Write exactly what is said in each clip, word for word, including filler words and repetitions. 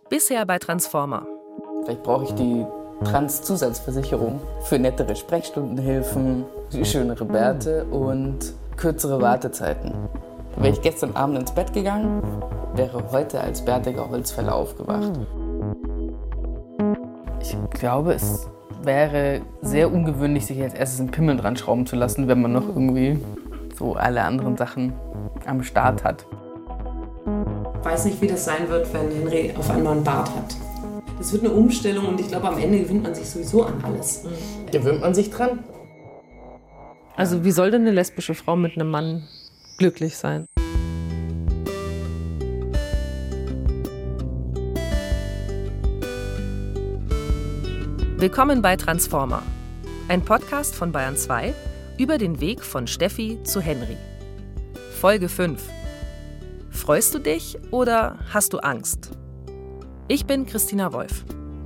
Bisher bei Transformer. Vielleicht brauche ich die Trans-Zusatzversicherung für nettere Sprechstundenhilfen, schönere Bärte und kürzere Wartezeiten. Wäre ich gestern Abend ins Bett gegangen, wäre heute als bärtiger Holzfäller aufgewacht. Ich glaube, es wäre sehr ungewöhnlich, sich als erstes einen Pimmel dran schrauben zu lassen, wenn man noch irgendwie so alle anderen Sachen am Start hat. Ich weiß nicht, wie das sein wird, wenn Henry auf einmal einen Bart hat. Das wird eine Umstellung und ich glaube, am Ende gewöhnt man sich sowieso an alles. Gewöhnt man sich dran? Also wie soll denn eine lesbische Frau mit einem Mann glücklich sein? Willkommen bei Transformer, ein Podcast von Bayern zwei über den Weg von Steffi zu Henry. Folge fünf. Freust du dich oder hast du Angst? Ich bin Christina Wolf.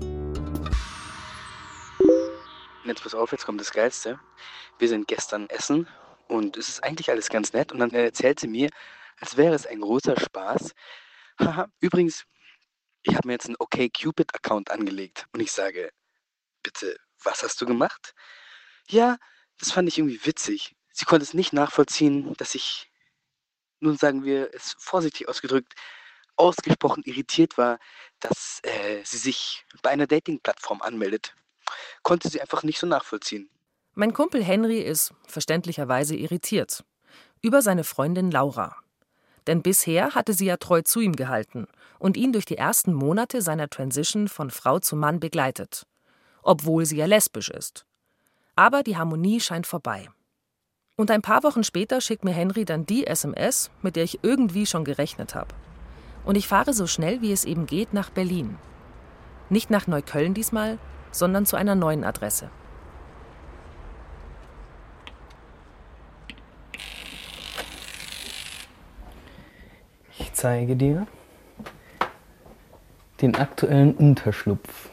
Jetzt pass auf, jetzt kommt das Geilste. Wir sind gestern essen und es ist eigentlich alles ganz nett. Und dann erzählt sie mir, als wäre es ein großer Spaß. Haha, übrigens, ich habe mir jetzt einen OkCupid-Account angelegt. Und ich sage, bitte, was hast du gemacht? Ja, das fand ich irgendwie witzig. Sie konnte es nicht nachvollziehen, dass ich, nun sagen wir es vorsichtig ausgedrückt, ausgesprochen irritiert war, dass äh, sie sich bei einer Dating-Plattform anmeldet. Konnte sie einfach nicht so nachvollziehen. Mein Kumpel Henry ist verständlicherweise irritiert über seine Freundin Laura. Denn bisher hatte sie ja treu zu ihm gehalten und ihn durch die ersten Monate seiner Transition von Frau zu Mann begleitet. Obwohl sie ja lesbisch ist. Aber die Harmonie scheint vorbei. Und ein paar Wochen später schickt mir Henry dann die S M S, mit der ich irgendwie schon gerechnet habe. Und ich fahre so schnell, wie es eben geht, nach Berlin. Nicht nach Neukölln diesmal, sondern zu einer neuen Adresse. Ich zeige dir den aktuellen Unterschlupf.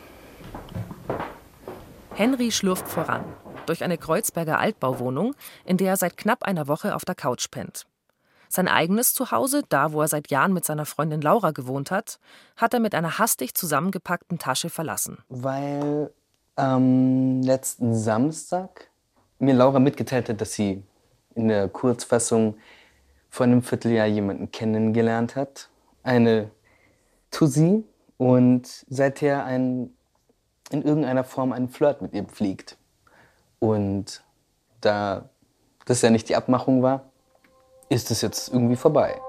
Henry schlurft voran, durch eine Kreuzberger Altbauwohnung, in der er seit knapp einer Woche auf der Couch pennt. Sein eigenes Zuhause, da wo er seit Jahren mit seiner Freundin Laura gewohnt hat, hat er mit einer hastig zusammengepackten Tasche verlassen. Weil am letzten Samstag mir Laura mitgeteilt hat, dass sie in der Kurzfassung vor einem Vierteljahr jemanden kennengelernt hat. Eine Tussi und seither ein, in irgendeiner Form einen Flirt mit ihr pflegt. Und da das ja nicht die Abmachung war, ist es jetzt irgendwie vorbei.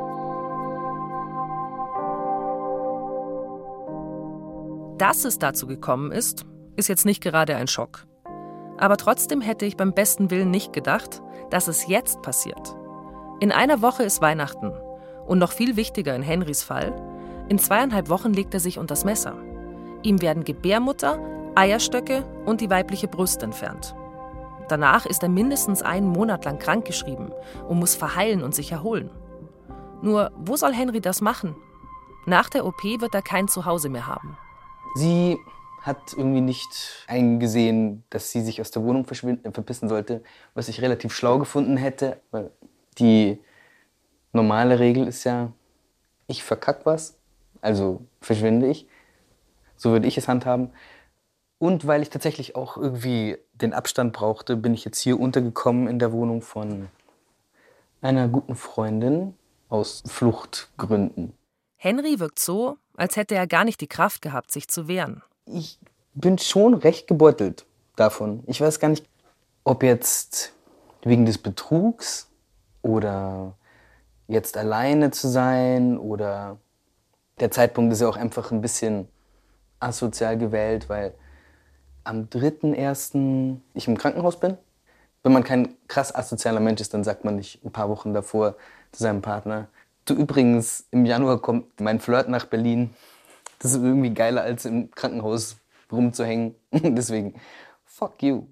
Dass es dazu gekommen ist, ist jetzt nicht gerade ein Schock. Aber trotzdem hätte ich beim besten Willen nicht gedacht, dass es jetzt passiert. In einer Woche ist Weihnachten. Und noch viel wichtiger in Henrys Fall, in zweieinhalb Wochen legt er sich unters Messer. Ihm werden Gebärmutter, Eierstöcke und die weibliche Brust entfernt. Danach ist er mindestens einen Monat lang krankgeschrieben und muss verheilen und sich erholen. Nur, wo soll Henry das machen? Nach der O P wird er kein Zuhause mehr haben. Sie hat irgendwie nicht eingesehen, dass sie sich aus der Wohnung verschwinden, verpissen sollte, was ich relativ schlau gefunden hätte. Weil die normale Regel ist ja, ich verkack was, also verschwinde ich. So würde ich es handhaben. Und weil ich tatsächlich auch irgendwie den Abstand brauchte, bin ich jetzt hier untergekommen in der Wohnung von einer guten Freundin aus Fluchtgründen. Henry wirkt so, als hätte er gar nicht die Kraft gehabt, sich zu wehren. Ich bin schon recht gebeutelt davon. Ich weiß gar nicht, ob jetzt wegen des Betrugs oder jetzt alleine zu sein oder der Zeitpunkt ist ja auch einfach ein bisschen asozial gewählt, weil am dritten ersten ich im Krankenhaus bin. Wenn man kein krass asozialer Mensch ist, dann sagt man nicht ein paar Wochen davor zu seinem Partner, du übrigens, im Januar kommt mein Flirt nach Berlin. Das ist irgendwie geiler, als im Krankenhaus rumzuhängen. Deswegen, fuck you.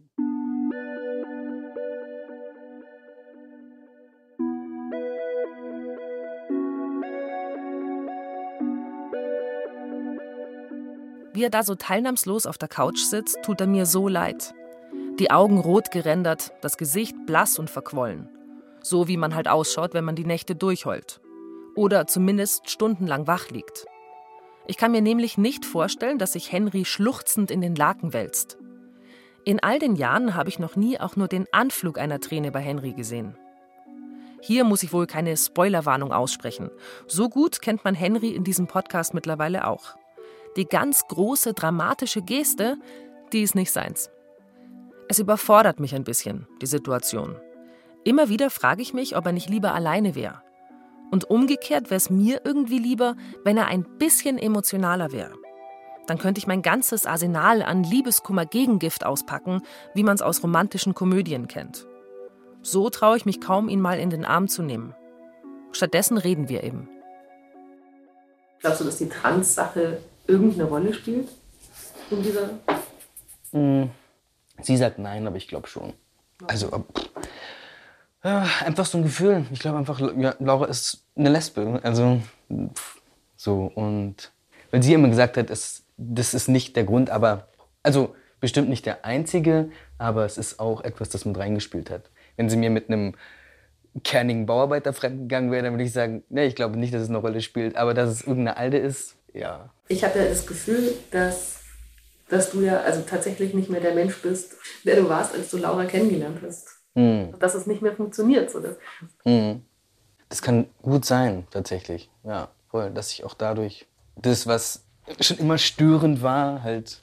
Wie er da so teilnahmslos auf der Couch sitzt, tut er mir so leid. Die Augen rot gerändert, das Gesicht blass und verquollen. So wie man halt ausschaut, wenn man die Nächte durchheult. Oder zumindest stundenlang wach liegt. Ich kann mir nämlich nicht vorstellen, dass sich Henry schluchzend in den Laken wälzt. In all den Jahren habe ich noch nie auch nur den Anflug einer Träne bei Henry gesehen. Hier muss ich wohl keine Spoilerwarnung aussprechen. So gut kennt man Henry in diesem Podcast mittlerweile auch. Die ganz große, dramatische Geste, die ist nicht seins. Es überfordert mich ein bisschen, die Situation. Immer wieder frage ich mich, ob er nicht lieber alleine wäre. Und umgekehrt wäre es mir irgendwie lieber, wenn er ein bisschen emotionaler wäre. Dann könnte ich mein ganzes Arsenal an Liebeskummer-Gegengift auspacken, wie man es aus romantischen Komödien kennt. So traue ich mich kaum, ihn mal in den Arm zu nehmen. Stattdessen reden wir eben. Glaubst du, dass die Trans-Sache irgendeine Rolle spielt? In dieser Mm, Sie sagt nein, aber ich glaube schon. Also, äh, ja, einfach so ein Gefühl. Ich glaube einfach, ja, Laura ist eine Lesbe. Also, pff, so. Und weil sie immer gesagt hat, es, das ist nicht der Grund, aber, also bestimmt nicht der einzige, aber es ist auch etwas, das mit reingespielt hat. Wenn sie mir mit einem kernigen Bauarbeiter fremdgegangen wäre, dann würde ich sagen, nee, ich glaube nicht, dass es eine Rolle spielt, aber dass es irgendeine Alte ist, ja. Ich habe ja das Gefühl, dass, dass du ja also tatsächlich nicht mehr der Mensch bist, der du warst, als du Laura kennengelernt hast. Hm. Dass es nicht mehr funktioniert. So das. Mhm. Das kann gut sein, tatsächlich. Ja, voll. Dass ich auch dadurch das, was schon immer störend war, halt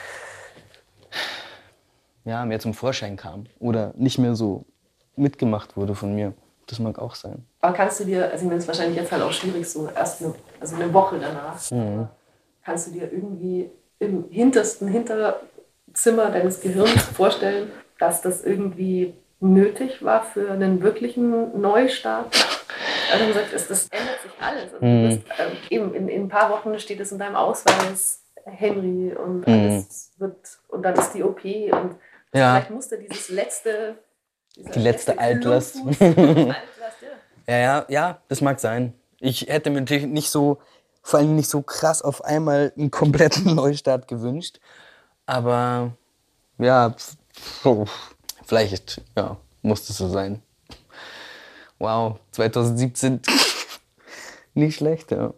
ja, mehr zum Vorschein kam. Oder nicht mehr so mitgemacht wurde von mir. Das mag auch sein. Aber kannst du dir, also ich meine, es ist wahrscheinlich jetzt halt auch schwierig, so erst eine, also eine Woche danach, Mhm. kannst du dir irgendwie im hintersten Hinterzimmer deines Gehirns vorstellen, dass das irgendwie nötig war für einen wirklichen Neustart? Also du sagst, es, das ändert sich alles. Also Mhm. du bist, ähm, eben in, in ein paar Wochen steht es in deinem Ausweis, Henry, und alles wird, und dann ist die O P und Ja. vielleicht musste dieses letzte, dieser Die letzte Altlast. Klumpfuß- Altlast, ja. Ja, ja, ja, das mag sein. Ich hätte mir natürlich nicht so, vor allem nicht so krass auf einmal einen kompletten Neustart gewünscht. Aber ja, pf- vielleicht ja, muss es so sein. Wow, zwanzig siebzehn, nicht schlecht, ja.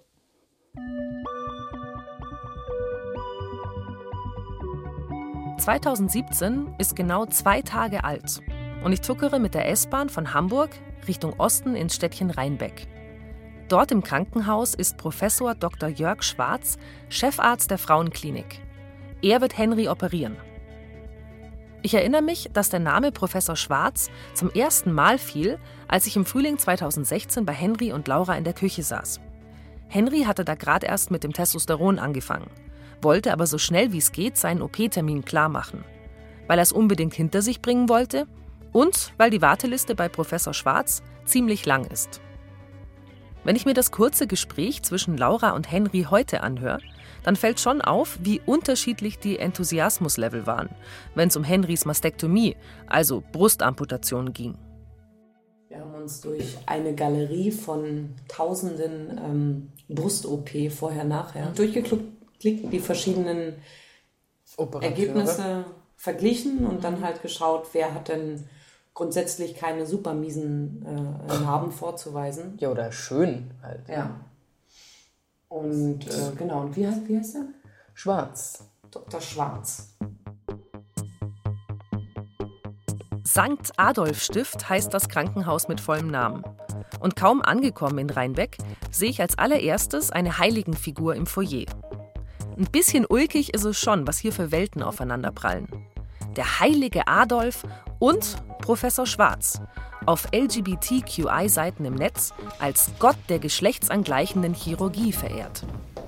zweitausendsiebzehn ist genau zwei Tage alt und ich tuckere mit der S-Bahn von Hamburg Richtung Osten ins Städtchen Rheinbeck. Dort im Krankenhaus ist Professor Doktor Jörg Schwarz Chefarzt der Frauenklinik. Er wird Henry operieren. Ich erinnere mich, dass der Name Professor Schwarz zum ersten Mal fiel, als ich im Frühling zweitausendsechzehn bei Henry und Laura in der Küche saß. Henry hatte da gerade erst mit dem Testosteron angefangen, wollte aber so schnell wie es geht seinen O P-Termin klar machen, weil er es unbedingt hinter sich bringen wollte und weil die Warteliste bei Professor Schwarz ziemlich lang ist. Wenn ich mir das kurze Gespräch zwischen Laura und Henry heute anhöre, dann fällt schon auf, wie unterschiedlich die Enthusiasmuslevel waren, wenn es um Henrys Mastektomie, also Brustamputation, ging. Wir haben uns durch eine Galerie von tausenden ähm, Brust-O P vorher-nachher durchgeklickt, die verschiedenen Ergebnisse verglichen und dann halt geschaut, wer hat denn grundsätzlich keine super miesen äh, Narben vorzuweisen. Ja, oder schön halt. Ja. Und äh, genau, und wie heißt, wie heißt er? Schwarz. Doktor Schwarz. Sankt Adolf Stift heißt das Krankenhaus mit vollem Namen. Und kaum angekommen in Rheinbeck, sehe ich als allererstes eine Heiligenfigur im Foyer. Ein bisschen ulkig ist es schon, was hier für Welten aufeinanderprallen. Der heilige Adolf und Professor Schwarz, auf L G B T Q I-Seiten im Netz als Gott der geschlechtsangleichenden Chirurgie verehrt.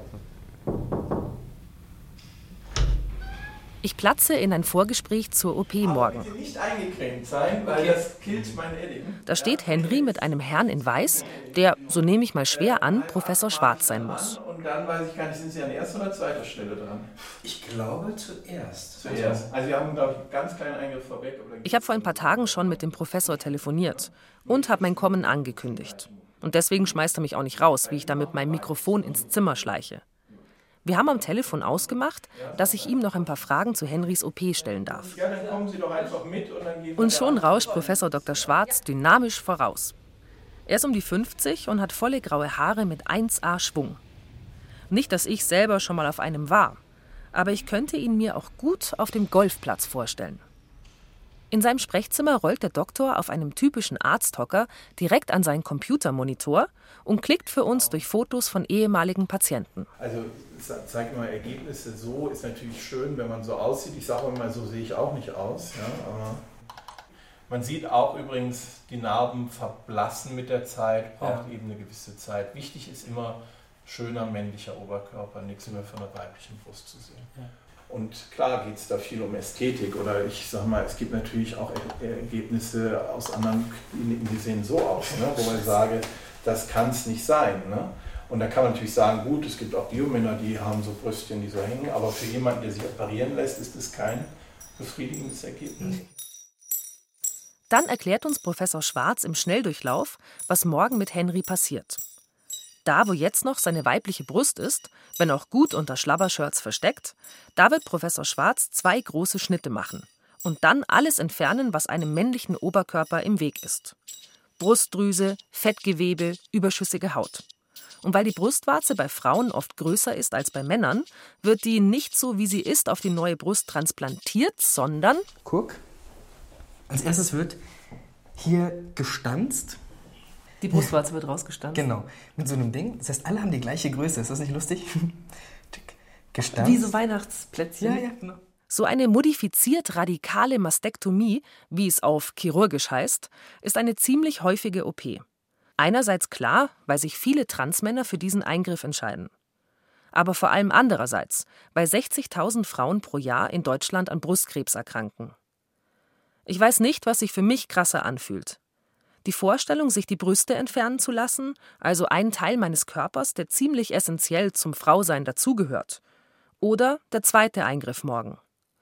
Ich platze in ein Vorgespräch zur O P morgen. Aber bitte nicht eingecremt sein, weil das killt mein Edding. Da steht Henry mit einem Herrn in Weiß, der, so nehme ich mal schwer an, Professor Schwarz sein muss. Und dann weiß ich gar nicht, sind Sie an erster oder zweiter Stelle dran? Ich glaube zuerst. Zuerst. Also wir haben, glaube ich, einen ganz kleinen Eingriff vorweg. Ich habe vor ein paar Tagen schon mit dem Professor telefoniert und habe mein Kommen angekündigt. Und deswegen schmeißt er mich auch nicht raus, wie ich da mit meinem Mikrofon ins Zimmer schleiche. Wir haben am Telefon ausgemacht, dass ich ihm noch ein paar Fragen zu Henrys O P stellen darf. Ja, dann kommen Sie doch einfach mit und dann gehen wir. Und schon rauscht Professor Doktor Schwarz dynamisch voraus. Er ist um die fünfzig und hat volle graue Haare mit eins A Schwung. Nicht, dass ich selber schon mal auf einem war, aber ich könnte ihn mir auch gut auf dem Golfplatz vorstellen. In seinem Sprechzimmer rollt der Doktor auf einem typischen Arzthocker direkt an seinen Computermonitor und klickt für uns durch Fotos von ehemaligen Patienten. Also zeigt mal Ergebnisse, so ist natürlich schön, wenn man so aussieht. Ich sage immer, so sehe ich auch nicht aus. Ja, aber man sieht auch übrigens, die Narben verblassen mit der Zeit, braucht ja. eben eine gewisse Zeit. Wichtig ist immer schöner männlicher Oberkörper, nichts mehr von der weiblichen Brust zu sehen. Ja. Und klar geht es da viel um Ästhetik oder ich sag mal, es gibt natürlich auch Ergebnisse aus anderen Kliniken, die sehen so aus, ne, wo man sage, das kann es nicht sein. Ne? Und da kann man natürlich sagen, gut, es gibt auch Biomänner, die haben so Brüstchen, die so hängen, aber für jemanden, der sich operieren lässt, ist das kein befriedigendes Ergebnis. Dann erklärt uns Professor Schwarz im Schnelldurchlauf, was morgen mit Henry passiert. Da, wo jetzt noch seine weibliche Brust ist, wenn auch gut unter Schlabbershirts versteckt, da wird Professor Schwarz zwei große Schnitte machen und dann alles entfernen, was einem männlichen Oberkörper im Weg ist. Brustdrüse, Fettgewebe, überschüssige Haut. Und weil die Brustwarze bei Frauen oft größer ist als bei Männern, wird die nicht so, wie sie ist, auf die neue Brust transplantiert, sondern... Guck, als erstes wird hier gestanzt. Die Brustwarze wird rausgestanzt. Genau, mit so einem Ding. Das heißt, alle haben die gleiche Größe. Ist das nicht lustig? Gestanzt. Wie so Weihnachtsplätzchen. Ja, ja, genau. So eine modifiziert radikale Mastektomie, wie es auf chirurgisch heißt, ist eine ziemlich häufige O P. Einerseits klar, weil sich viele Transmänner für diesen Eingriff entscheiden. Aber vor allem andererseits, weil sechzigtausend Frauen pro Jahr in Deutschland an Brustkrebs erkranken. Ich weiß nicht, was sich für mich krasser anfühlt. Die Vorstellung, sich die Brüste entfernen zu lassen, also ein Teil meines Körpers, der ziemlich essentiell zum Frausein dazugehört. Oder der zweite Eingriff morgen.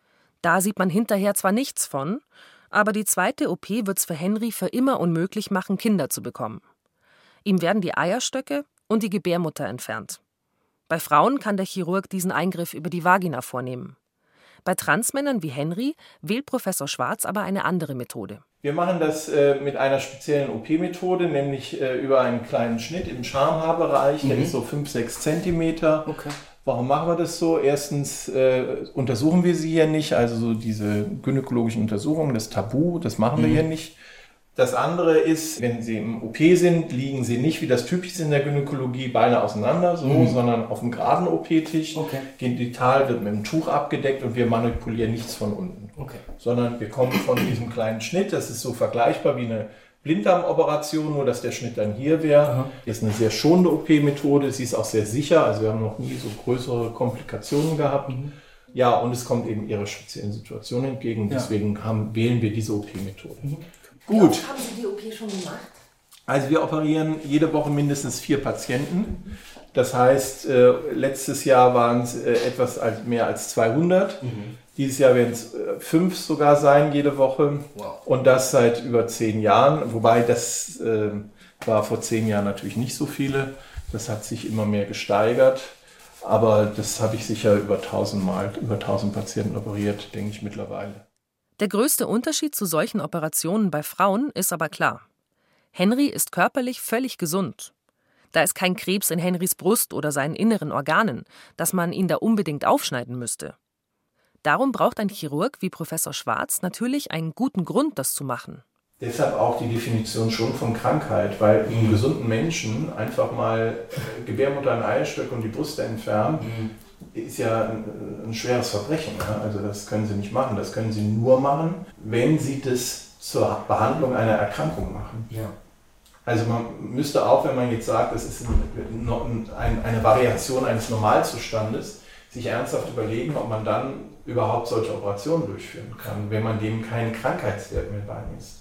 Da sieht man hinterher zwar nichts von, aber die zweite O P wird's für Henry für immer unmöglich machen, Kinder zu bekommen. Ihm werden die Eierstöcke und die Gebärmutter entfernt. Bei Frauen kann der Chirurg diesen Eingriff über die Vagina vornehmen. Bei Transmännern wie Henry wählt Professor Schwarz aber eine andere Methode. Wir machen das äh, mit einer speziellen O P-Methode, nämlich äh, über einen kleinen Schnitt im Schamhaarbereich, mhm. der ist so fünf bis sechs Zentimeter. Okay. Warum machen wir das so? Erstens äh, untersuchen wir sie hier nicht, also so diese gynäkologischen Untersuchungen, das Tabu, das machen mhm. wir hier nicht. Das andere ist, wenn Sie im O P sind, liegen Sie nicht, wie das typisch ist in der Gynäkologie, Beine auseinander, so, mhm. sondern auf dem geraden O P-Tisch. Okay. Genital wird mit einem Tuch abgedeckt und wir manipulieren nichts von unten. Okay. Sondern wir kommen von diesem kleinen Schnitt, das ist so vergleichbar wie eine Blinddarmoperation, nur dass der Schnitt dann hier wäre. Das ist eine sehr schonende O P-Methode, sie ist auch sehr sicher, also wir haben noch nie so größere Komplikationen gehabt. Mhm. Ja, und es kommt eben Ihrer speziellen Situation entgegen, ja. deswegen haben, wählen wir diese O P-Methode. Mhm. Gut. Wie oft haben Sie die O P schon gemacht? Also wir operieren jede Woche mindestens vier Patienten. Das heißt, äh, letztes Jahr waren es äh, etwas als, mehr als zweihundert. Mhm. Dieses Jahr werden es äh, fünf sogar sein jede Woche. Wow. Und das seit über zehn Jahren. Wobei das äh, war vor zehn Jahren natürlich nicht so viele. Das hat sich immer mehr gesteigert. Aber das habe ich sicher über tausend Mal, über tausend Patienten operiert, denke ich mittlerweile. Der größte Unterschied zu solchen Operationen bei Frauen ist aber klar. Henry ist körperlich völlig gesund. Da ist kein Krebs in Henrys Brust oder seinen inneren Organen, dass man ihn da unbedingt aufschneiden müsste. Darum braucht ein Chirurg wie Professor Schwarz natürlich einen guten Grund, das zu machen. Deshalb auch die Definition schon von Krankheit, weil einem gesunden Menschen einfach mal Gebärmutter, ein Eierstöcke und die Brüste entfernen, mhm. ist ja ein, ein schweres Verbrechen. Ja? Also das können Sie nicht machen. Das können Sie nur machen, wenn Sie das zur Behandlung einer Erkrankung machen. Ja. Also man müsste auch, wenn man jetzt sagt, das ist ein, ein, eine Variation eines Normalzustandes, sich ernsthaft überlegen, ob man dann überhaupt solche Operationen durchführen kann, wenn man dem keinen Krankheitswert mehr beimisst.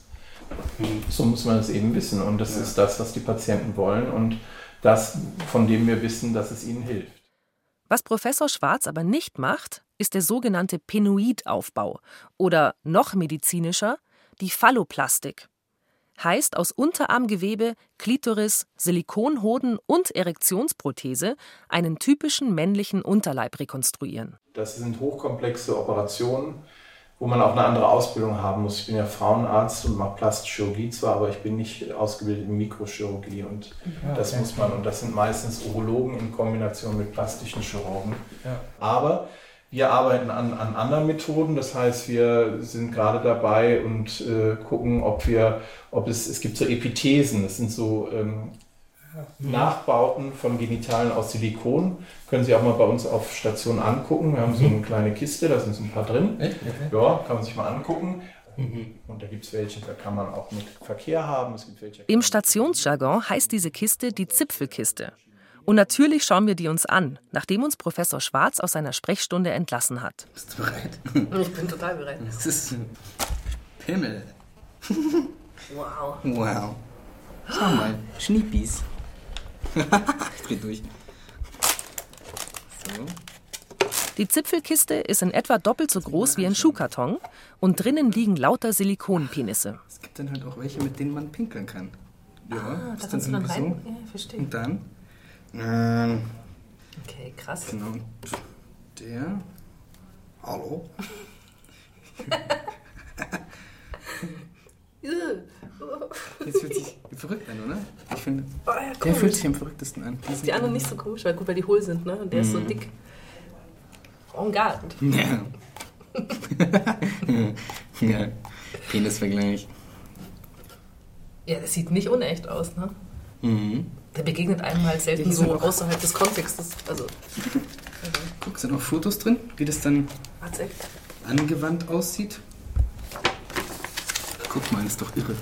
So muss man es eben wissen. Und das ja. ist das, was die Patienten wollen und das, von dem wir wissen, dass es ihnen hilft. Was Professor Schwarz aber nicht macht, ist der sogenannte Penoidaufbau oder noch medizinischer die Phalloplastik. Heißt aus Unterarmgewebe, Klitoris, Silikonhoden und Erektionsprothese einen typischen männlichen Unterleib rekonstruieren. Das sind hochkomplexe Operationen, wo man auch eine andere Ausbildung haben muss. Ich bin ja Frauenarzt und mache Plastische Chirurgie zwar, aber ich bin nicht ausgebildet in Mikrochirurgie und ja, das okay. muss man, und das sind meistens Urologen in Kombination mit plastischen Chirurgen. Ja. Aber wir arbeiten an, an anderen Methoden, das heißt, wir sind gerade dabei und äh, gucken, ob wir, ob es, es gibt so Epithesen, das sind so ähm, Nachbauten von Genitalien aus Silikon. Können Sie auch mal bei uns auf Station angucken. Wir haben so eine kleine Kiste, da sind ein paar drin. Okay. Ja, kann man sich mal angucken. Mhm. Und da gibt es welche, da kann man auch mit Verkehr haben. Es gibt welche, im Stationsjargon heißt diese Kiste die Zipfelkiste. Und natürlich schauen wir die uns an, nachdem uns Professor Schwarz aus seiner Sprechstunde entlassen hat. Bist du bereit? Ich bin total bereit. Das ist Pimmel. Wow. Wow. Schau mal, Schniepis. Ich dreh durch. So. Die Zipfelkiste ist in etwa doppelt so groß wie ein Schuhkarton und drinnen liegen lauter Silikonpenisse. Es gibt dann halt auch welche, mit denen man pinkeln kann. Ja, ah, ist da dann kannst du dann rein? So. Ja, verstehe. Und dann? Ähm, okay, krass. Genau. Und der. Hallo? Jetzt fühlt sich verrückt an, oder? Ich finde, oh, ja, der fühlt sich am verrücktesten an. Die, die anderen nicht so komisch, weil gut, weil die hohl sind, ne? Und der mm. ist so dick. En garde. Ja. Ja. Penisvergleich. Ja, das sieht nicht unecht aus, ne? Mhm. Der begegnet einem halt selten so außerhalb des Kontextes. Also. Guck, sind noch Fotos drin, wie das dann angewandt aussieht? Guck mal, das ist doch irre.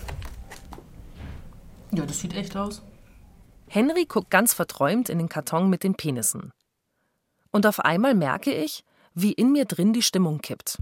Ja, das sieht echt aus. Henry guckt ganz verträumt in den Karton mit den Penissen. Und auf einmal merke ich, wie in mir drin die Stimmung kippt.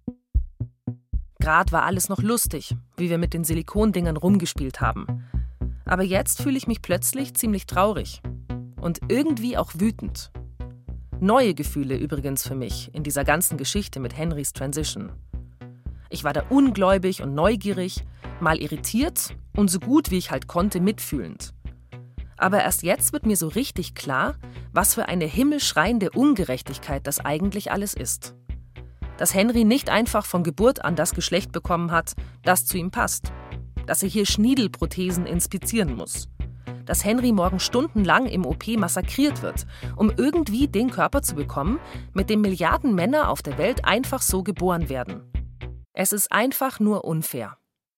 Grad war alles noch lustig, wie wir mit den Silikondingern rumgespielt haben. Aber jetzt fühle ich mich plötzlich ziemlich traurig. Und irgendwie auch wütend. Neue Gefühle übrigens für mich in dieser ganzen Geschichte mit Henrys Transition. Ich war da ungläubig und neugierig, mal irritiert und so gut wie ich halt konnte mitfühlend. Aber erst jetzt wird mir so richtig klar, was für eine himmelschreiende Ungerechtigkeit das eigentlich alles ist. Dass Henry nicht einfach von Geburt an das Geschlecht bekommen hat, das zu ihm passt. Dass er hier Schniedelprothesen inspizieren muss. Dass Henry morgen stundenlang im O P massakriert wird, um irgendwie den Körper zu bekommen, mit dem Milliarden Männer auf der Welt einfach so geboren werden. Es ist einfach nur unfair.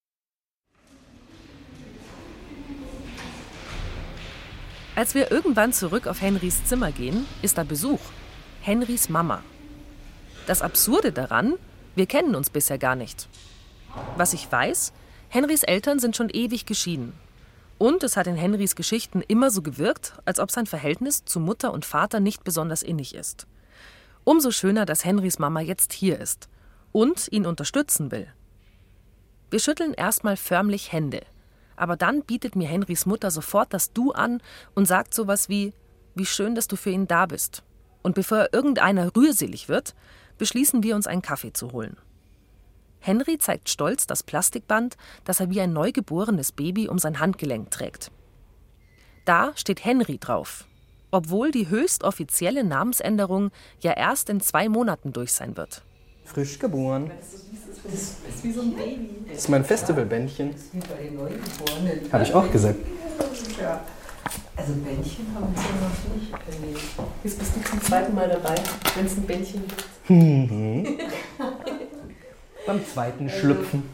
Als wir irgendwann zurück auf Henrys Zimmer gehen, ist da Besuch. Henrys Mama. Das Absurde daran, wir kennen uns bisher gar nicht. Was ich weiß, Henrys Eltern sind schon ewig geschieden. Und es hat in Henrys Geschichten immer so gewirkt, als ob sein Verhältnis zu Mutter und Vater nicht besonders innig ist. Umso schöner, dass Henrys Mama jetzt hier ist und ihn unterstützen will. Wir schütteln erstmal förmlich Hände. Aber dann bietet mir Henrys Mutter sofort das Du an und sagt sowas wie, wie schön, dass du für ihn da bist. Und bevor irgendeiner rührselig wird, beschließen wir uns einen Kaffee zu holen. Henry zeigt stolz das Plastikband, das er wie ein neugeborenes Baby um sein Handgelenk trägt. Da steht Henry drauf, obwohl die höchst offizielle Namensänderung ja erst in zwei Monaten durch sein wird. Frisch geboren. Das ist wie so ein Baby. Das ist mein Festivalbändchen. Das ist wie bei den Neugeborenen. Habe ich auch gesagt. Ja. Also Bändchen haben wir noch nicht erlebt. Jetzt bist du zum zweiten Mal dabei, wenn es ein Bändchen gibt. Mhm. Beim zweiten Schlüpfen.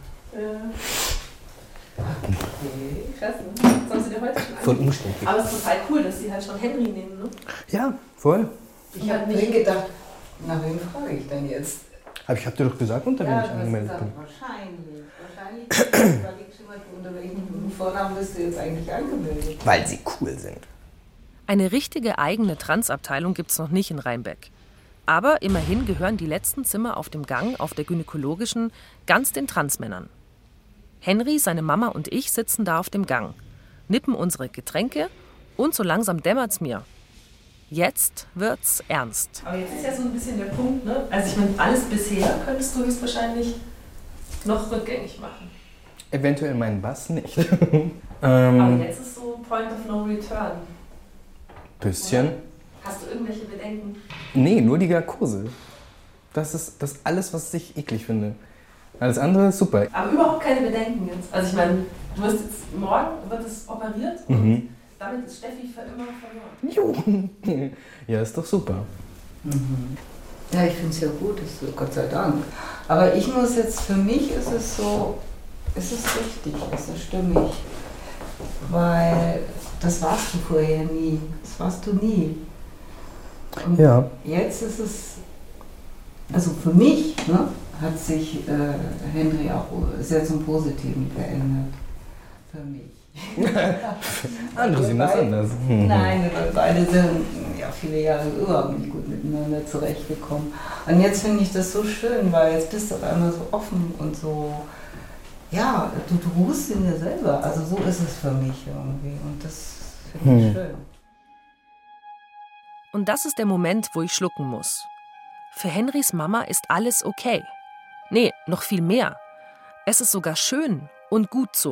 Ja. Okay, krass, ne? Das haben sie dir heute schon Voll umständlich. Aber es ist total cool, dass sie halt schon Henry nehmen, ne? Ja, voll. Ich habe mir gedacht, nach wem frage ich denn jetzt? Aber ich hab dir doch gesagt, unter ja, wen ich angemeldet gesagt, bin. Wahrscheinlich. Wahrscheinlich überlegst du mal, unter welchem Vornamen bist du jetzt eigentlich angemeldet? Weil sie cool sind. Eine richtige eigene Transabteilung gibt's noch nicht in Rheinbeck. Aber immerhin gehören die letzten Zimmer auf dem Gang auf der gynäkologischen ganz den Transmännern. Henry, seine Mama und ich sitzen da auf dem Gang, nippen unsere Getränke und so langsam dämmert's mir. Jetzt wird's ernst. Aber jetzt ist ja so ein bisschen der Punkt, ne? Also ich meine, alles bisher könntest du höchstwahrscheinlich noch rückgängig machen. Eventuell meinen Bass nicht. ähm, Aber jetzt ist so Point of No Return. Bisschen. Oder? Hast du irgendwelche Bedenken? Nee, nur die Narkose. Das ist das alles, was ich eklig finde. Alles andere ist super. Aber überhaupt keine Bedenken jetzt. Also ich meine, du wirst jetzt, morgen wird es operiert und Mhm. damit ist Steffi für immer verloren. Jo. Ja, ist doch super. Mhm. Ja, ich finde es ja gut, ist so, Gott sei Dank. Aber ich muss jetzt, für mich ist es so, ist es richtig, ist es stimmig. Weil das warst du vorher nie. Das warst du nie. Und Ja. jetzt ist es, also für mich, ne, hat sich äh, Henry auch sehr zum Positiven verändert. Für mich. Andere sehen das anders. Nein, wir beide sind ja viele Jahre überhaupt nicht gut miteinander zurechtgekommen. Und jetzt finde ich das so schön, weil jetzt bist du auf einmal so offen und so, ja, du, du ruhst in dir selber. Also so ist es für mich irgendwie und das finde ich Hm. schön. Und das ist der Moment, wo ich schlucken muss. Für Henrys Mama ist alles okay. Nee, noch viel mehr. Es ist sogar schön und gut so.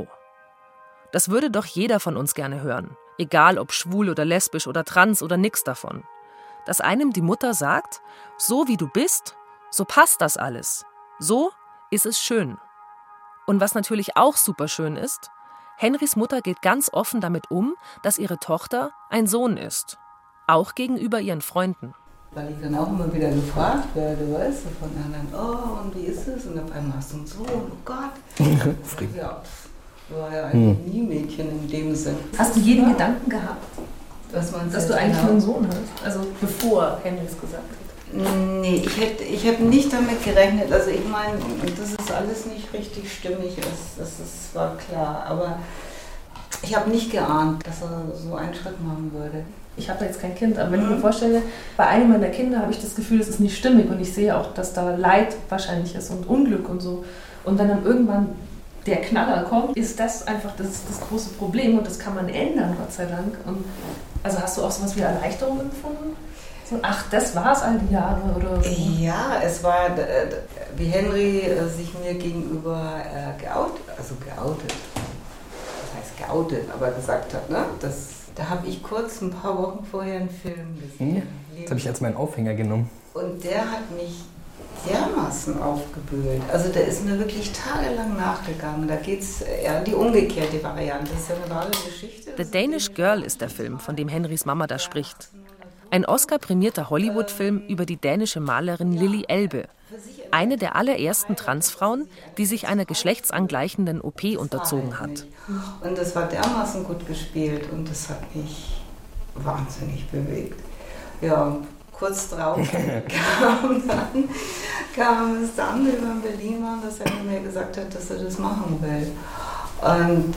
Das würde doch jeder von uns gerne hören. Egal ob schwul oder lesbisch oder trans oder nix davon. Dass einem die Mutter sagt, so wie du bist, so passt das alles. So ist es schön. Und was natürlich auch super schön ist, Henrys Mutter geht ganz offen damit um, dass ihre Tochter ein Sohn ist. Auch gegenüber ihren Freunden. Weil ich dann auch immer wieder gefragt werde, weißt du, von anderen, oh, und wie ist es? Und auf einmal hast du einen Sohn, oh Gott. Ja, war ja eigentlich nie Mädchen in dem Sinn. Hast du jeden Gedanken gehabt, dass, man dass du eigentlich nur einen Sohn hast? Also bevor Henry es gesagt hat? Nee, ich hätte ich hätte nicht damit gerechnet. Also ich meine, das ist alles nicht richtig stimmig, das, das ist, war klar. Aber ich habe nicht geahnt, dass er so einen Schritt machen würde. Ich habe jetzt kein Kind, aber wenn ich mir vorstelle, bei einem meiner Kinder habe ich das Gefühl, es ist nicht stimmig und ich sehe auch, dass da Leid wahrscheinlich ist und Unglück und so. Und wenn dann irgendwann der Knaller kommt, ist das einfach das, das große Problem und das kann man ändern, Gott sei Dank. Und also hast du auch sowas wie Erleichterung empfunden? So, ach, das war es all die Jahre oder so? Ja, es war, wie Henry sich mir gegenüber äh, geoutet, also geoutet, das heißt geoutet, aber gesagt hat, ne? Das, da habe ich kurz ein paar Wochen vorher einen Film gesehen. Ja, das habe ich als meinen Aufhänger genommen. Und der hat mich dermaßen aufgebühlt. Also der ist mir wirklich tagelang nachgegangen. Da geht es eher die umgekehrte Variante. Das ist ja eine wahre Geschichte. The Danish Girl ist der Film, von dem Henrys Mama da spricht. Ein Oscar-prämierter Hollywood-Film über die dänische Malerin Lili Elbe. Eine der allerersten Transfrauen, die sich einer geschlechtsangleichenden O P unterzogen hat. Und das war dermaßen gut gespielt und das hat mich wahnsinnig bewegt. Ja, kurz drauf kam, dann, kam es dann über den Berliner, dass er mir gesagt hat, dass er das machen will. Und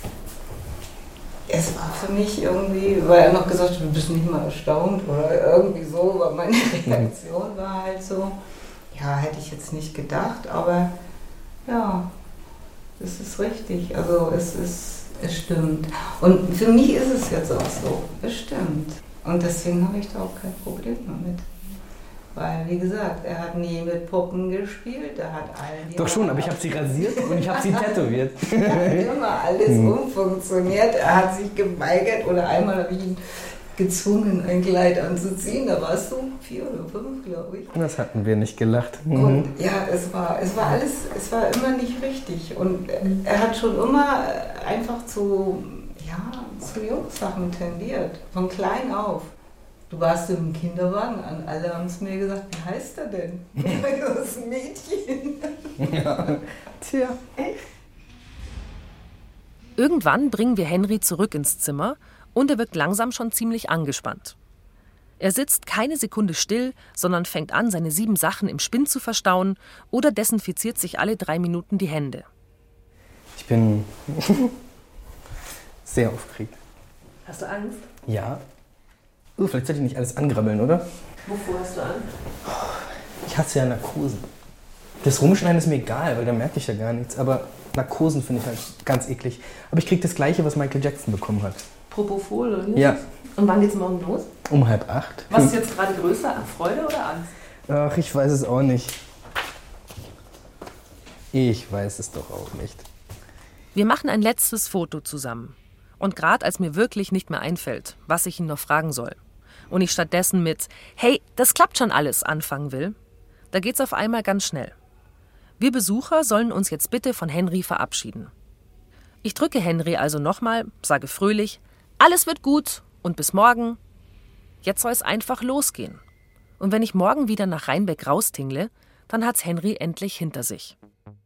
es war für mich irgendwie, weil er noch gesagt hat, du bist nicht mal erstaunt oder irgendwie so, weil meine Reaktion war halt so, ja, hätte ich jetzt nicht gedacht, aber ja, es ist richtig, also es ist, es stimmt. Und für mich ist es jetzt auch so, es stimmt. Und deswegen habe ich da auch kein Problem damit. Weil, wie gesagt, er hat nie mit Puppen gespielt, er hat all die... Doch schon, aber ich habe sie rasiert und ich habe sie tätowiert. Er hat immer alles umfunktioniert, er hat sich geweigert oder einmal habe ich ihn gezwungen, ein Kleid anzuziehen, da warst du vier oder fünf, glaube ich. Das hatten wir nicht gelacht. Und ja, es war, es war alles, es war immer nicht richtig und er hat schon immer einfach zu, ja, zu Jungsachen tendiert, von klein auf. Du warst im Kinderwagen an, alle haben es mir gesagt, wie heißt er denn? Das ist ein Mädchen. Ja. Tja. Echt? Irgendwann bringen wir Henry zurück ins Zimmer und er wirkt langsam schon ziemlich angespannt. Er sitzt keine Sekunde still, sondern fängt an, seine sieben Sachen im Spind zu verstauen oder desinfiziert sich alle drei Minuten die Hände. Ich bin sehr aufgeregt. Hast du Angst? Ja. Uh, vielleicht sollte ich nicht alles angrabbeln, oder? Wovor hast du Angst? Ich hasse ja Narkosen. Das Rumschneiden ist mir egal, weil da merke ich ja gar nichts. Aber Narkosen finde ich halt ganz eklig. Aber ich kriege das Gleiche, was Michael Jackson bekommen hat. Propofol oder wie? Ja. Und wann geht's morgen los? Um halb acht. Was ist jetzt gerade größer, Freude oder Angst? Ach, ich weiß es auch nicht. Ich weiß es doch auch nicht. Wir machen ein letztes Foto zusammen. Und gerade als mir wirklich nicht mehr einfällt, was ich ihn noch fragen soll, und ich stattdessen mit »Hey, das klappt schon alles« anfangen will, Da geht's auf einmal ganz schnell. Wir Besucher sollen uns jetzt bitte von Henry verabschieden. Ich drücke Henry also nochmal, sage fröhlich, alles wird gut und bis morgen. Jetzt soll es einfach losgehen. Und wenn ich morgen wieder nach Rheinbeck raustingle, dann hat's Henry endlich hinter sich.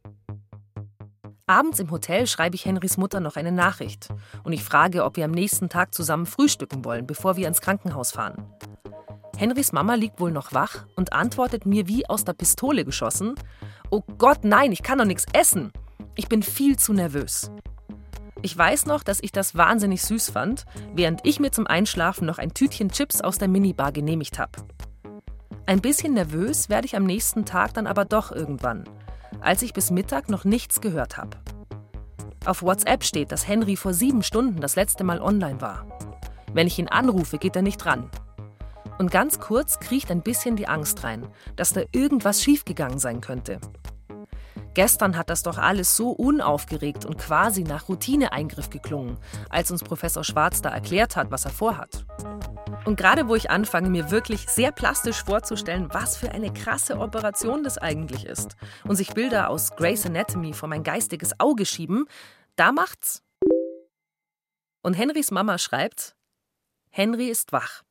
Abends im Hotel schreibe ich Henrys Mutter noch eine Nachricht und ich frage, ob wir am nächsten Tag zusammen frühstücken wollen, bevor wir ins Krankenhaus fahren. Henrys Mama liegt wohl noch wach und antwortet mir wie aus der Pistole geschossen: Oh Gott, nein, ich kann doch nichts essen. Ich bin viel zu nervös. Ich weiß noch, dass ich das wahnsinnig süß fand, während ich mir zum Einschlafen noch ein Tütchen Chips aus der Minibar genehmigt habe. Ein bisschen nervös werde ich am nächsten Tag dann aber doch irgendwann, als ich bis Mittag noch nichts gehört habe. Auf WhatsApp steht, dass Henry vor sieben Stunden das letzte Mal online war. Wenn ich ihn anrufe, geht er nicht ran. Und ganz kurz kriecht ein bisschen die Angst rein, dass da irgendwas schiefgegangen sein könnte. Gestern hat das doch alles so unaufgeregt und quasi nach Routineeingriff geklungen, als uns Professor Schwarz da erklärt hat, was er vorhat. Und gerade wo ich anfange, mir wirklich sehr plastisch vorzustellen, was für eine krasse Operation das eigentlich ist, und sich Bilder aus Grey's Anatomy vor mein geistiges Auge schieben, da macht's. Und Henrys Mama schreibt: Henry ist wach.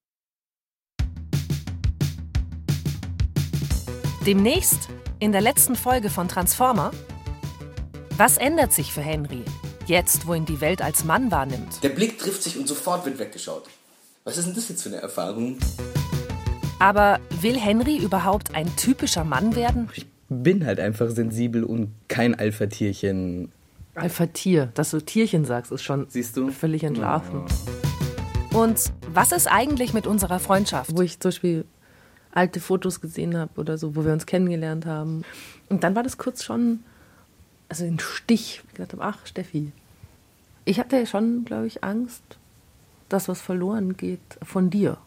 Demnächst, in der letzten Folge von Transformer: Was ändert sich für Henry, jetzt wo ihn die Welt als Mann wahrnimmt? Der Blick trifft sich und sofort wird weggeschaut. Was ist denn das jetzt für eine Erfahrung? Aber will Henry überhaupt ein typischer Mann werden? Ich bin halt einfach sensibel und kein Alpha-Tierchen. Alpha-Tier, dass du Tierchen sagst, ist schon Siehst du? völlig entlarvend. Ja. Und was ist eigentlich mit unserer Freundschaft? Wo ich zum Beispiel alte Fotos gesehen habe oder so, wo wir uns kennengelernt haben. Und dann war das kurz schon, also ein Stich. Ich gedacht habe, ach Steffi, ich hatte ja schon, glaube ich, Angst, dass was verloren geht von dir.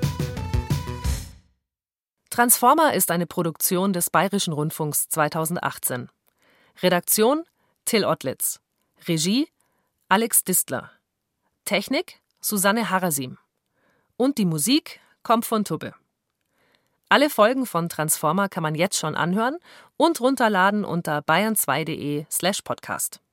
Transformer ist eine Produktion des Bayerischen Rundfunks zweitausendachtzehn. Redaktion Till Ottlitz. Regie Alex Distler. Technik Susanne Harasim. Und die Musik kommt von Tubbe. Alle Folgen von Transformer kann man jetzt schon anhören und runterladen unter bayern zwei punkt de slash podcast.